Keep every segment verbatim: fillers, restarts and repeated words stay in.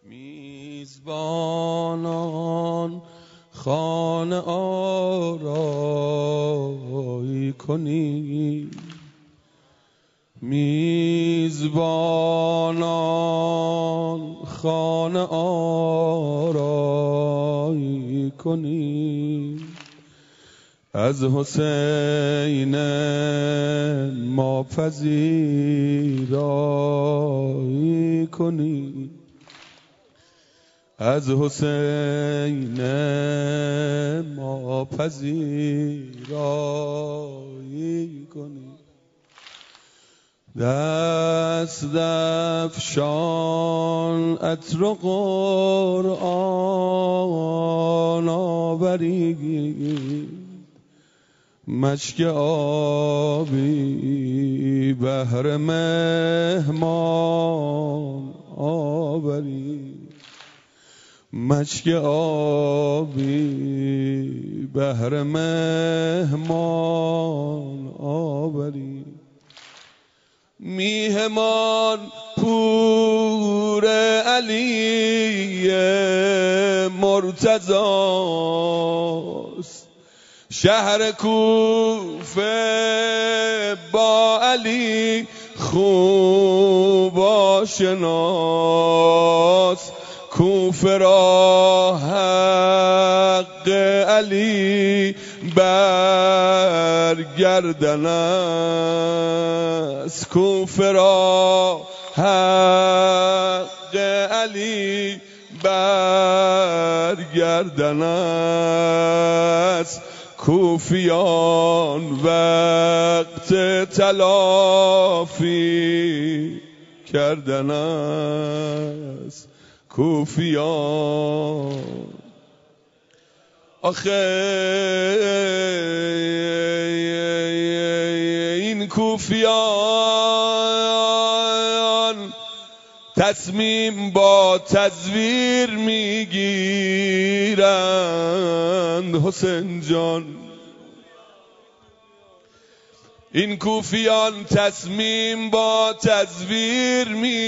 میزبانان خانه آرایی کنی، میزبانان خانه آرایی کنی، از حسین ما پذیرایی کنی، از حسین ما پذیرایی کنی. دست افشان عطر و قرآن آوری، مشک آبی بهر مهمان آوری، مشک آبی بهر مهمان آوری. میهمان پور علی مرتضاست، شهر کوفه با علی خوب آشناست، کوفه را حق علی برگردن است، کوفه را حق علی برگردن است، کوفیان وقت تلافی کردن است، کوفیان. آخه این کوفیان تصمیم با تزویر میگیرند حسین جان، این کوفیان تصمیم با تزویر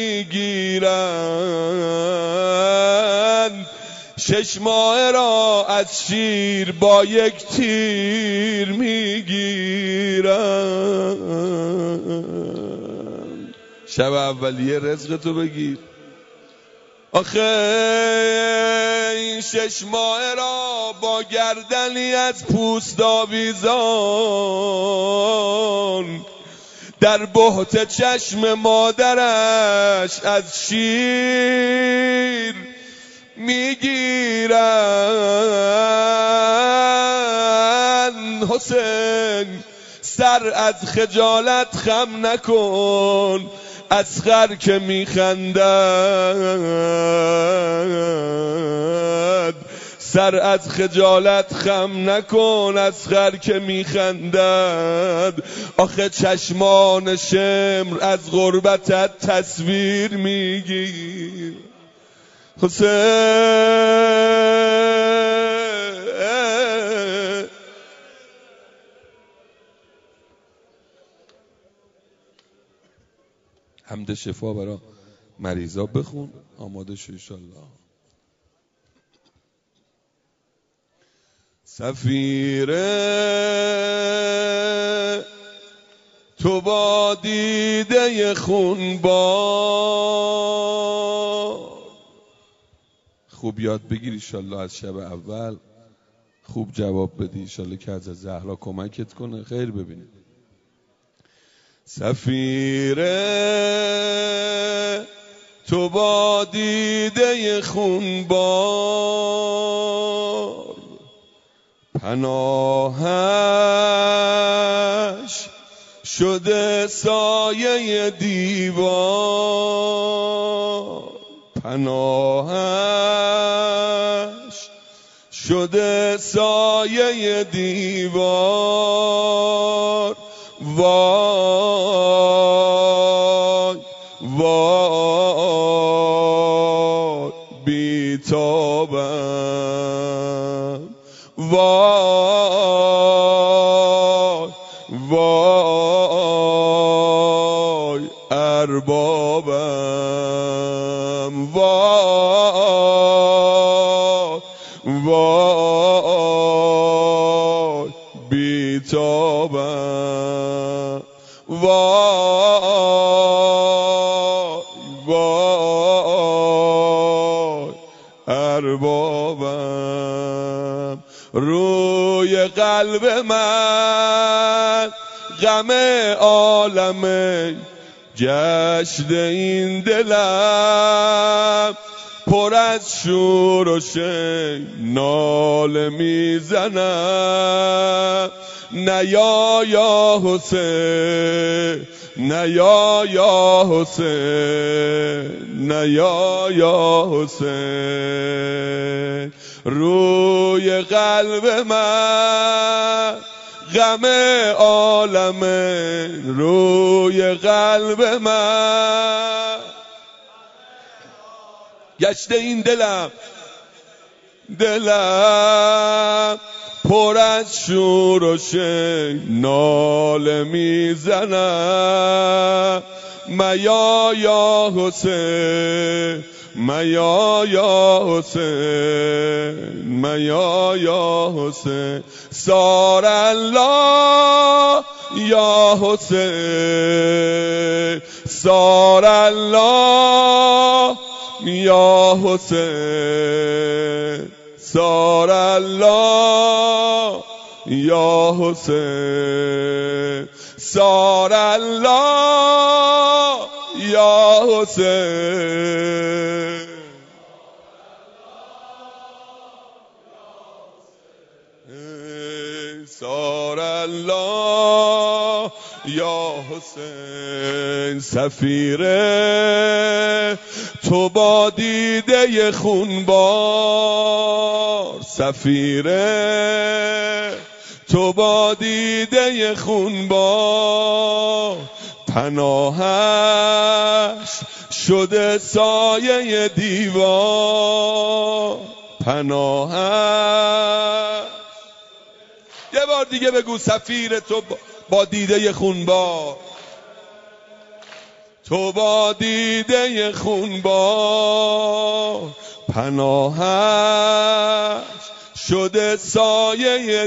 میگیرند، شش ماه را از شیر با یک تیر میگیرند. شب اولیه رزق تو بگیر. آخه این شش ماه را با گردنی از پوست آویزان، در بهت چشم مادرش از شیر میگیرند. حسین سر از خجالت خم نکن، اصغر که میخندد، سر از خجالت خم نکن، اصغر که میخندد. آخه چشمان شمر از غربتت تصویر میگیر حسین. حمد شفا برا مریضا بخون، آماده شو انشالله. سفیر تو با دیده خونبار، خوب یاد بگیری انشالله، از شب اول خوب جواب بدی انشالله که از زهرا کمکت کنه خیر ببینی. سفیر تو با دیده خونبار، پناهش شده سایه دیوار، پناهش شده سایه دیوار. وای وای بیتابم، وای وای اربابم، وای وای بیتابم وای وای اربابم روی قلب من غم عالمه جشن این دلم پر از شور و شی ناله میزنم نیا یا حسین نیا یا حسین نیا یا حسین روی قلب من غم عالمه روی قلب من گشته این دلم دلم پر از شور و شی ناله میزنم میا یا حسین میا یا حسین میا یا حسین سار الله یا حسین سار الله یا حسین سار الله یا حسین سار الله یا حسین سار الله یا حسین سفیره تو با دیده خونبار سفیره تو با دیده خونبار پناهش شده سایه دیوار پناهش یه بار دیگه بگو سفیر تو با دیده خونبار تو با دیده خونبار پناهش شده سایه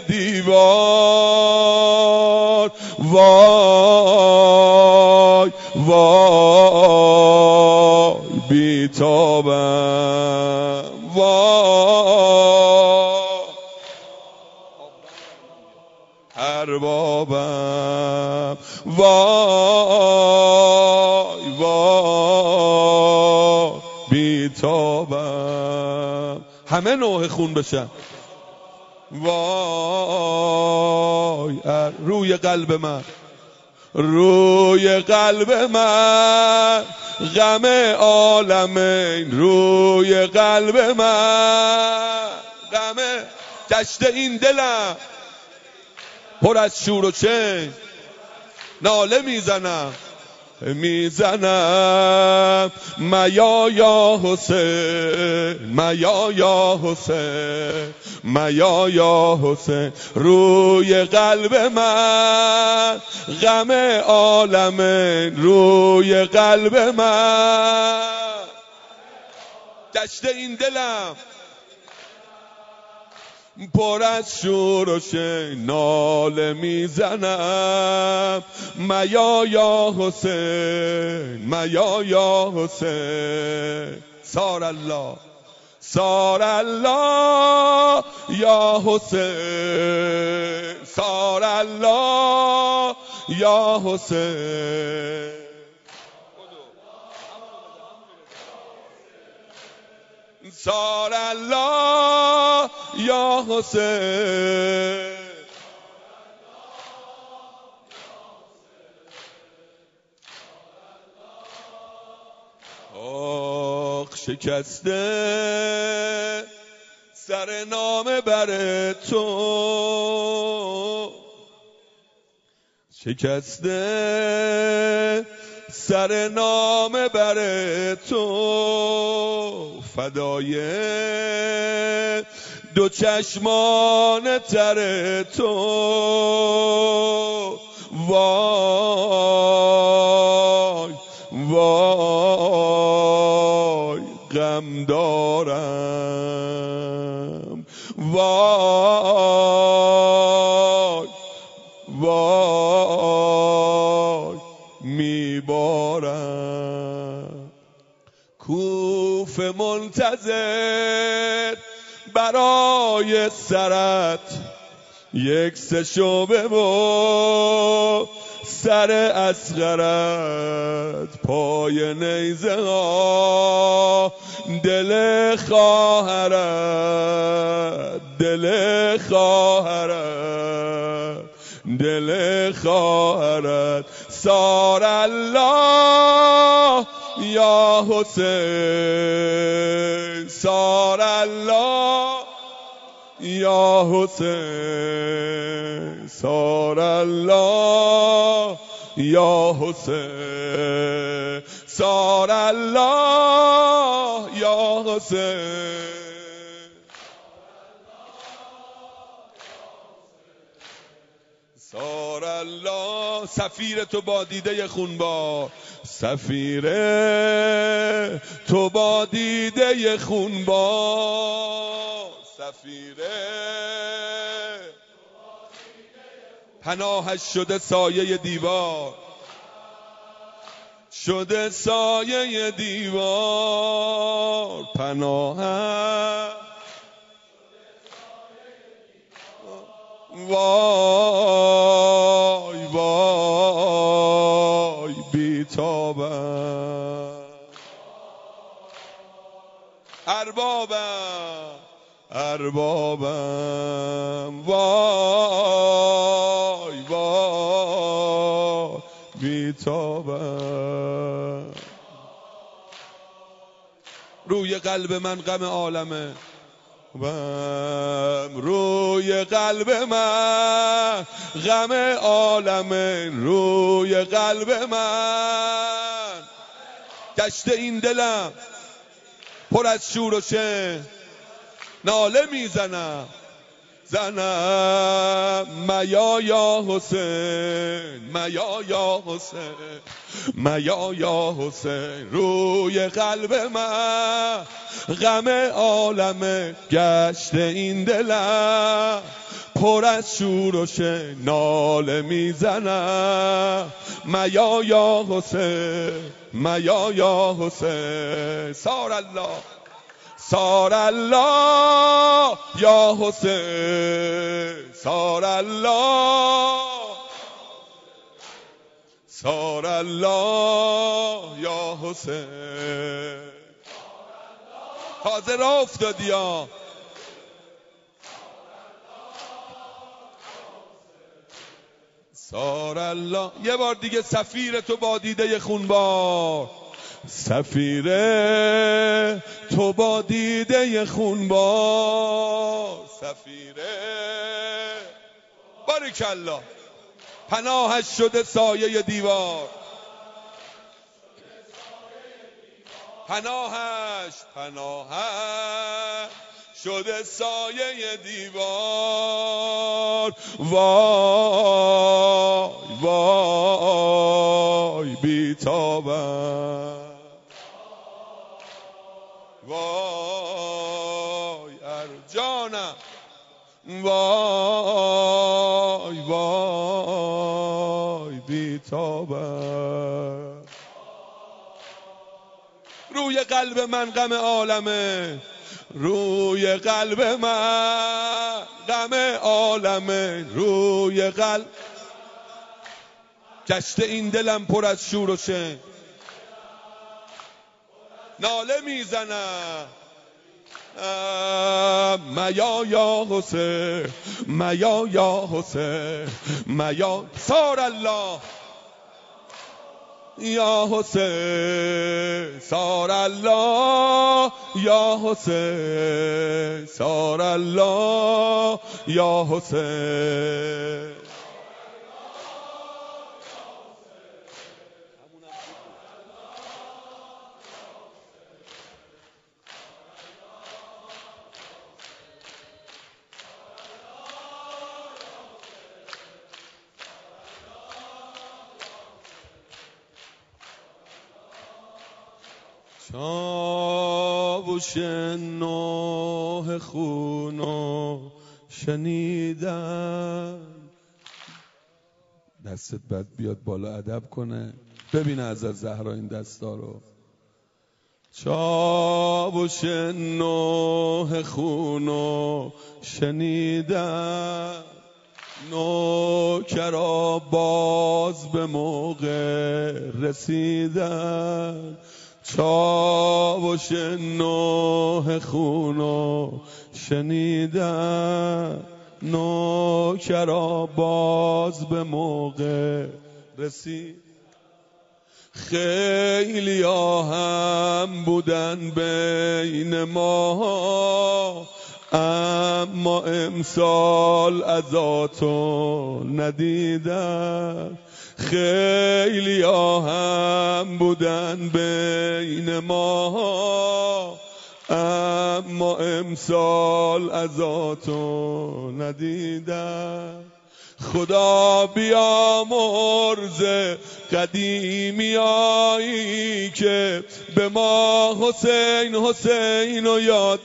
دیوار وای وای بیتابم وای اربابم وای وای بیتابم همه نوع خون بشن وای روی قلب من روی قلب من غم عالمین روی قلب من غم گشته این دلم پر از شور و چین ناله میزنم میزنم میا یا حسین میا یا حسین میا یا حسین روی قلب من غم عالمین روی قلب من گشته این دلم پر از شور و شی ناله میزنم میا یا حسین میا یا حسین سار الله سار الله یا حسین سار الله یا حسین سار الله یا حسین آخ شکسته سر نامه بر تو شکسته سر نامه بر تو فدای دو چشمان تر تو وای وای غم غم دارم. وای وای میبارم. کوفه منتظر برای سرت، یک سه شعبه و سر اصغرت، پای نیزه ها دل خواهرت، دل خواهرت، دل خواهرت. سار الله یا حسین، سار الله یا حسین، سار الله یا حسین، سار الله یا حسین. سار الله. سفیر تو با دیده خونبار، سفیر تو با دیده خونبار، سفیر پناهش شده سایه دیوار، شده سایه دیوار، پناهش وای وای بیتابم. اربابم اربابم وای وای بیتابم. روی قلب من غم عالمه، روی قلب من غم عالمه، روی قلب من گشته این دلم پر از شور و شن، ناله میزنم زنم میا یا حسین، میا یا حسین، میا یا حسین. روی قلب من غم عالمه، گشته این دلم پر از شور و شن، ناله میزنم میا یا حسین، میا یا حسین. سار الله سار الله یا حسین، سار الله، سار الله یا حسین. تازه راه افتادی ها. سار الله. یه بار دیگه سفیر تو با دیده خونبار، سفیر تو با دیده خونبار، سفیر بارکالله پناهش شده سایه دیوار، پناهش پناهش شده سایه دیوار. وای وای بیتابم، وای ارجانم، وای وای بیتابم. روی قلب من غم عالمه، روی قلب من غم عالمه، روی قلب گشته این دلم پر از شور و شن، ناله میزنم میا یا حسین، میا یا حسین، میا. سار الله یا حسین، سار الله یا حسین، سار الله یا حسین. شاه چاوش نوح خونو شنیدن. دستت بد بیاد بالا ادب کنه، ببینه از زهرا این دستا رو. چاوش نوح خونو شنیدن، نوکرا باز به موقع رسیدن. چاوش نوح خونو شنیدن، نوکرا باز به موقع رسید. خیلی هم بودن بین ما، اما امسال عزاتو ندیدن. خیلی هم بودن بین ما، اما امسال عزاتو ندیدن. خدا بیامرز قدیمیایی که به ما حسین حسین رو یاد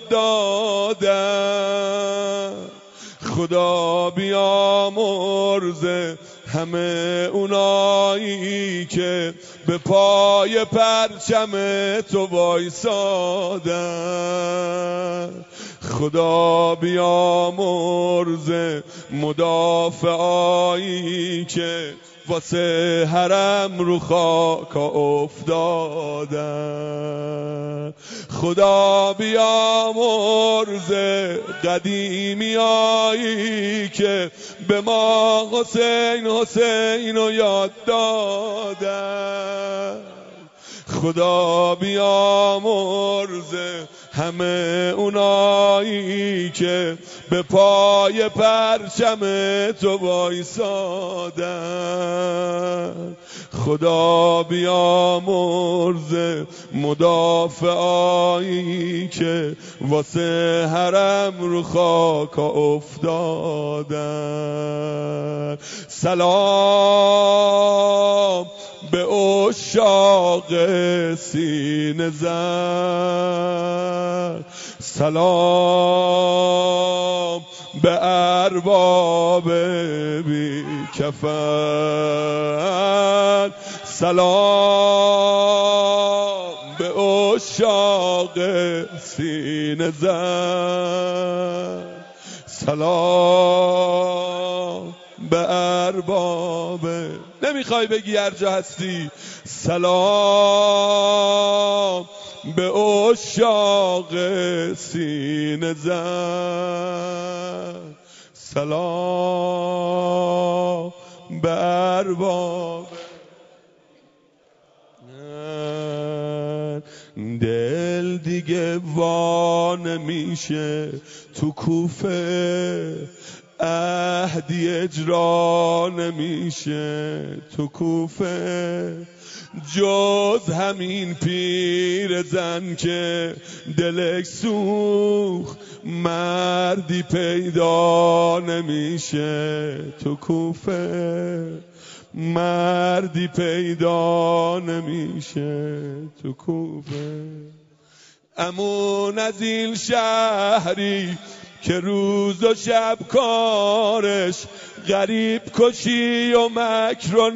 دادن. خدا بیامرز همه اونایی که به پای پرچم تو وایسادن. خدا بیامرز مدافعایی که واسه حرم رو خاک افتادن. خدا بیامرز قدیمیایی که به ما حسین حسین رو یاد دادن. خدا بیامرز همه اونایی که به پای پرچم تو وایسادن. خدا بیامرز مدافعایی که واسه حرم رو خاک افتادن. سلام به عشاق سینه زن، سلام به ارباب بی کفن، سلام به عشاق سینه زن، سلام به ارباب. نمیخوای بگی هر جا هستی؟ سلام به عشاق سینه زن، سلام به ارباب. دل دیگه وا نمیشه تو کوفه، عهدی اجرا نمیشه تو کوفه، جز همین پیر زن که دلش سوخت، مردی پیدا نمیشه تو کوفه، مردی پیدا نمیشه تو کوفه. امون از این شهری که روز و شب کارش غریب کشی و مکر و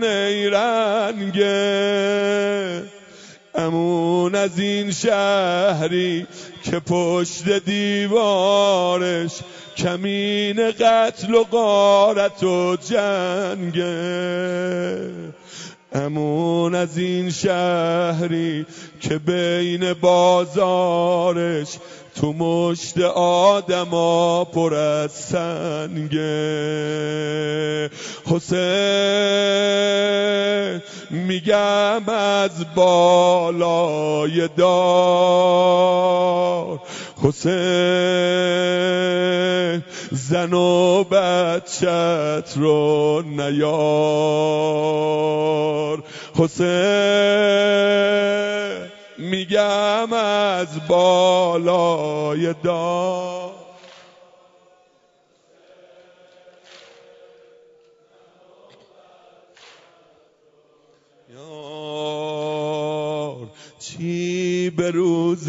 نیرنگه. امون از این شهری که پشت دیوارش کمین قتل و غارت و جنگه. امون از این شهری که بین بازارش تو مشت آدما پر از سنگه. حسین میگم از بالای دار، حسین زن و بچت رو نیار. حسین میگم از بالای دار، یار چی به روز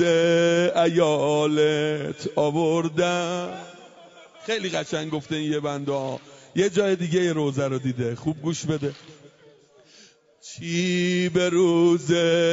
عیالت آوردم. خیلی قشنگ گفته این یه بنده ها. یه جای دیگه یه روزه رو دیده، خوب گوش بده. چی به روز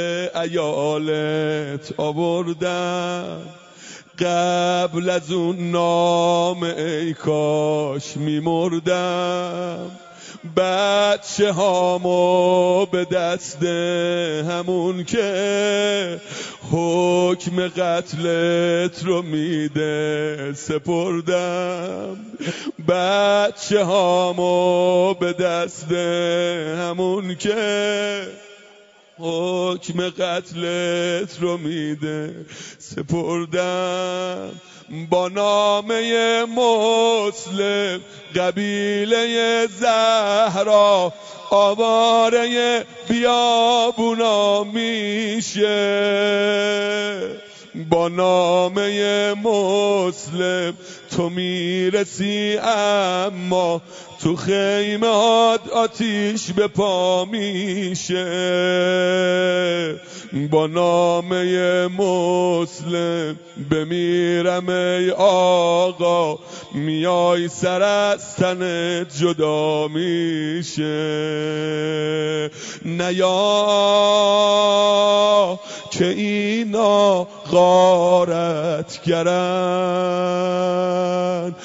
عیالت آوردم، قبل از اون نام ای کاش میمردم. بچه هامو به دست همون که حکم قتلت رو میده سپردم. بچه هامو به دست همون که حکم قتلت رو میده سپردم. با نامه مسلم قبیله زهرا آواره بیابونا میشه. با نامه مسلم تو میرسی اما تو خیمه هات آتیش به پا میشه. با نامه مسلم بمیرم ای آقا، میای سر از تنت جدا میشه. نیا که اینا غارت گرن،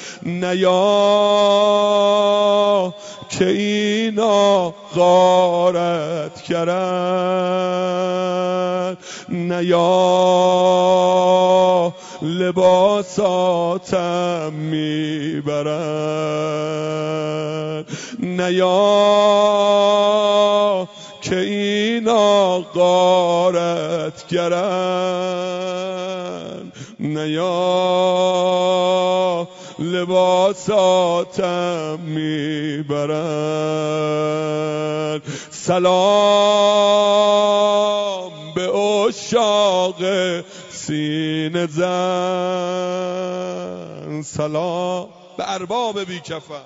نیا که اینا غارت گرن، نیا لباساتم میبرن، نیا که اینا غارت گرن، نیا لباساتم میبرن. سلام به عشاق سینه زن، سلام به ارباب بی کفن،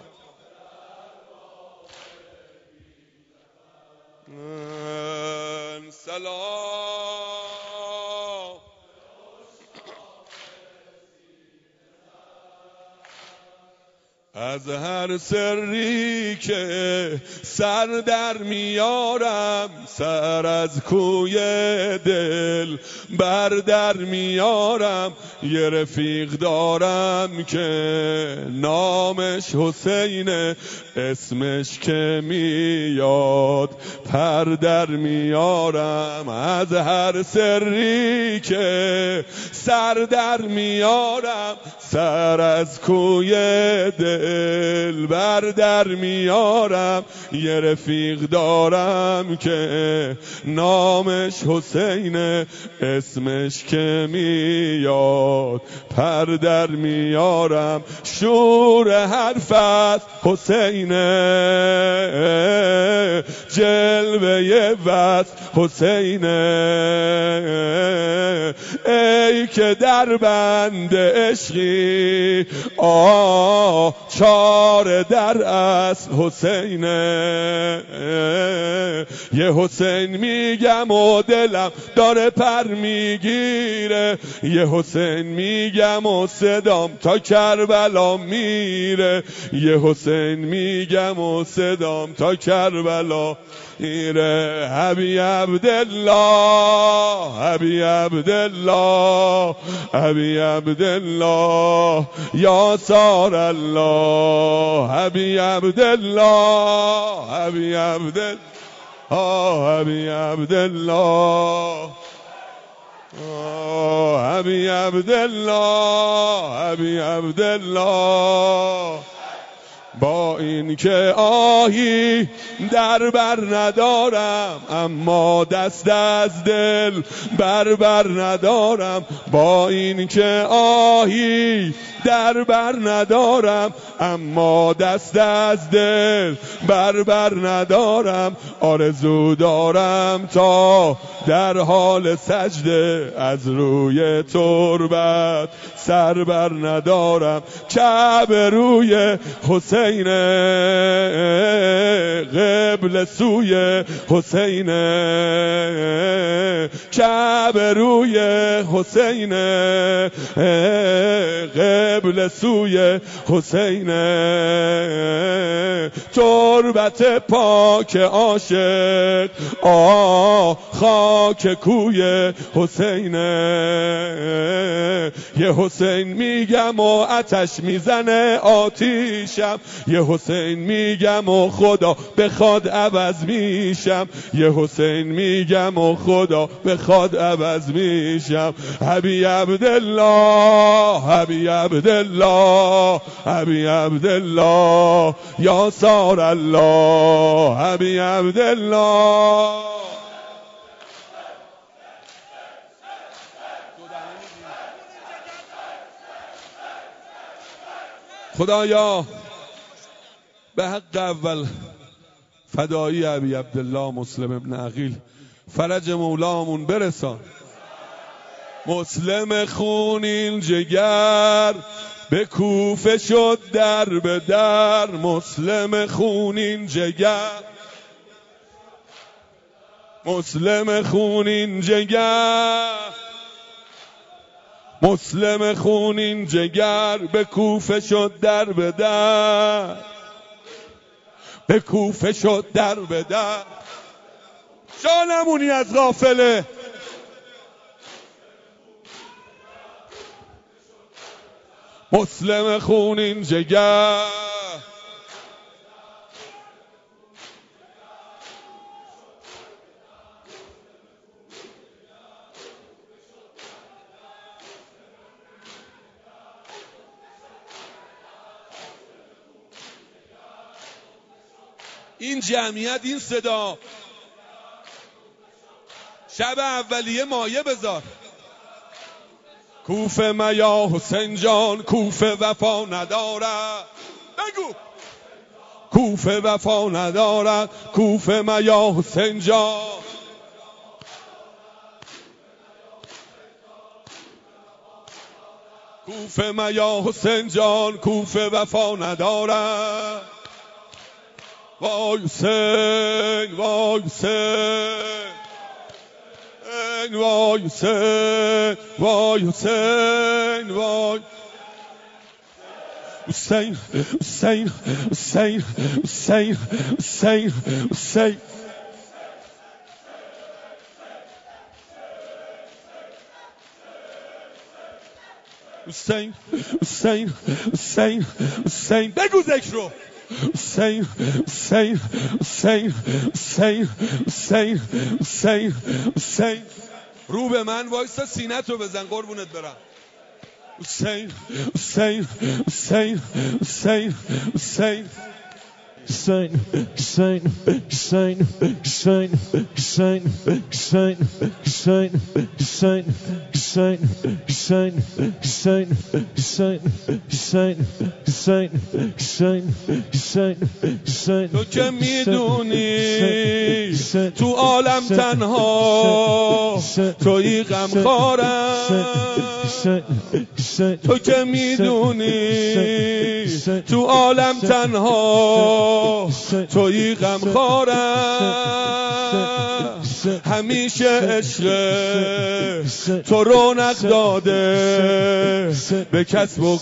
سلام از هر سری که سر در میارم، سر از کوی دل بر در میارم. یه رفیق دارم که نامش حسینه، اسمش که میاد پر در میارم. از هر سری که سر در میارم، سر از کوی دل بر در میارم. یه رفیق دارم که نامش حسینه، اسمش که میاد پر در میارم. شور حرفت حسینه، جلوه وصل حسینه. ای که در بند عشقی آه چار در اصل حسینه. یه حسین میگم و دلم داره پر میگیره، یه حسین میگم و صدام تا کربلا میره، یه حسین میگم و صدام تا کربلا میره. حبی عبدالله، حبی عبدالله، حبی عبدالله یا سار الله. حبی عبدالله، حبی عبدالله، حبی عبدالله، حبی عبدالله، حبی عبدالله. با این که آهی در بر ندارم، اما دست از دل بر بر ندارم. با این که آهی در بر ندارم، اما دست از دل بر بر ندارم. آرزو دارم تا در حال سجده از روی تربت سر بر ندارم. کعبه روی حسین حسین، قبل سوی حسین، کعبه روی حسین، قبل سوی حسین، تربت پاک عاشق، آه خاک کوی حسین. یه حسین میگم و آتش میزنه آتیشم، یه حسین میگم و خدا بخواد عوض میشم، یه حسین میگم و خدا بخواد عوض میشم. حبی عبدالله، حبی عبدالله، حبی عبدالله، یا سار الله، حبی عبدالله. خدایا به حق اول فدایی ابی عبدالله مسلم ابن عقیل فرج مولامون برسان. مسلم خونین جگر به کوفه شد در به در، مسلم خونین جگر، مسلم خونین جگر، مسلم خونین جگر به کوفه شد در به در، به کوفه شد در به در. جانمونی از غافله مسلم خونین جگر، این جمعیت، این صدا، شب اولیه مایه بذار. کوفه میا حسین جان، کوفه وفا ندارد، بگو کوفه وفا ندارد، کوفه میا حسین جان، کوفه میا حسین جان، کوفه وفا ندارد. وای حسین، وای حسین، وای حسین، وای حسین، وای حسین، حسین، حسین، حسین، حسین، حسین. حسین، حسین، حسین، حسین، بگو ذکر رو. حسین، حسین، حسین، حسین، حسین، حسین، حسین. رو به من وایسا، سینت رو بزن قربونت برم. حسین، حسین، حسین، حسین، حسین. Hussein, Hussein, Hussein, Hussein, Hussein, Hussein, Hussein, Hussein, Hussein, Hussein, Hussein, Hussein, Hussein, Hussein, Hussein, Hussein, Hussein. تو که میدونی تو عالم تنها تویی غمخوارم، تو که میدونی تو عالم تنها تویی غمخوارم، همیشه عشق تو رونق داده به کسب و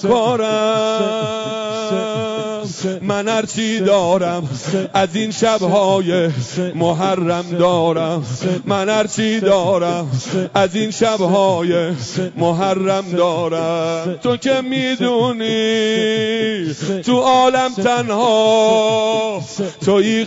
کارم. من هرچی دارم از این شبهای محرم دارم، من هرچی دارم از این شبهای محرم دارم. تو که میدونی تو عالم تنها تویی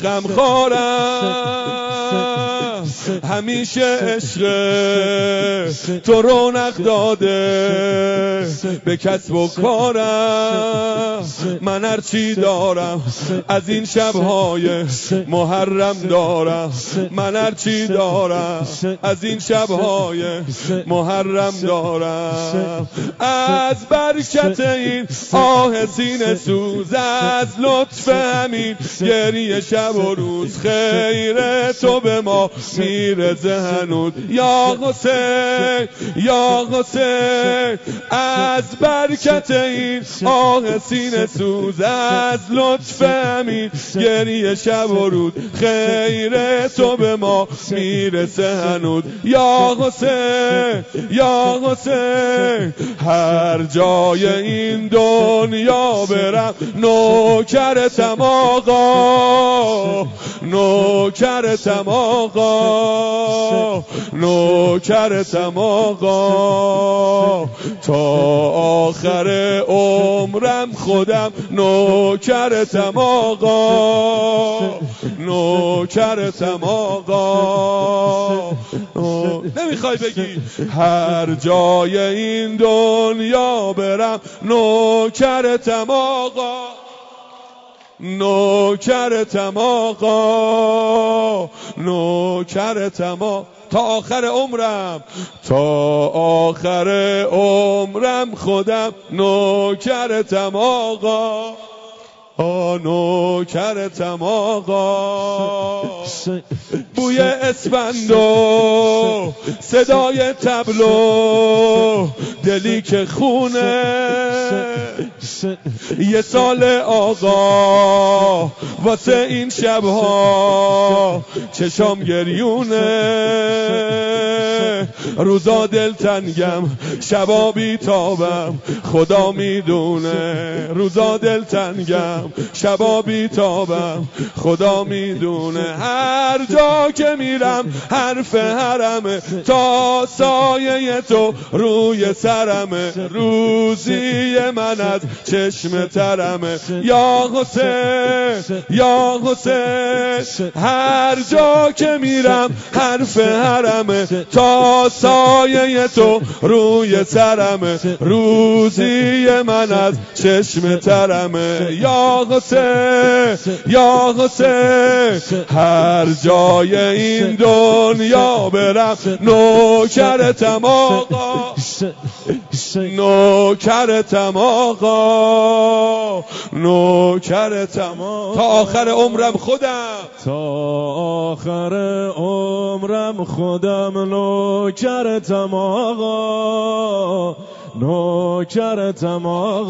غمخوارم، همیشه عشق تو رونق داده به کسب و کارم. من هرچی دارم از این شبهای محرم دارم، من هرچی دارم از این شبهای محرم دارم. از برکت این آه سینه سوز، از لطف همین گریه شب و روز، خیر تو به ما میرزه هنوز. یا حسین، یا حسین، از برکت این آه سینه سوز، از لطف امین گریه شب و روز، خیر تو به ما میرسه هنوز. یا حسین یا حسین، هر جای این دنیا برم نوکرتم آقا، نوکرتم آقا، نوکرتم آقا، تا آخر عمرم خودم نوکرتم آقا، نوکرتم آقا. نمیخوای بگی هر جای این دنیا برم نوکرتم آقا، نوکرتم آقا، نوکرتم آقا، تا آخر عمرم، تا آخر عمرم خودم نوکرتم آقا، آ نوکرتم آقا. بوی اسفندو، صدای تبلو، دلی که خونه، یه سال آقا واسه این شبها چشام گریونه، روزا دلتنگم شبا بیتابم خدا میدونه، روزا دلتنگم شبا بیتابم خدا میدونه. هر جا که میرم حرف حرمه، تا سایه تو روی سرمه، روزی من از چشم ترمه. یا حسین یا حسین، هر جا که میرم حرف حرمه، تا سایه تو روی سرمه، روزی من از چشم ترمه. یا حسین یا حسین، هر جای این دنیا برم نوکرتم آقا، نوکرتم آقا، نوکرتم آقا، تا آخر عمرم خودم، تا آخر عمرم خودم نوکرتم آقا، نوکرتم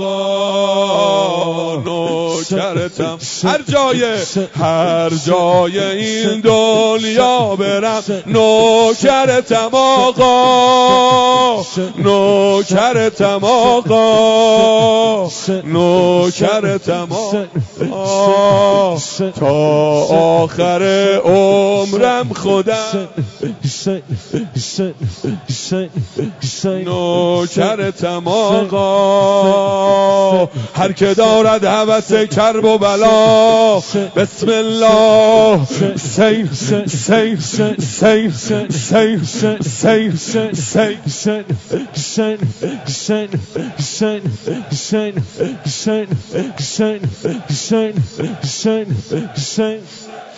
آقا، نوکرتم. هر جای هر جای این دنیا برم نوکرتم آقا، نوکرتم آقا، نوکرتم آقا، تا آخر عمرم خودم نوکرتم آقا. هر که دارد هوس کرب و بلا، بسم الله سین سین سین سین سین سین سین سین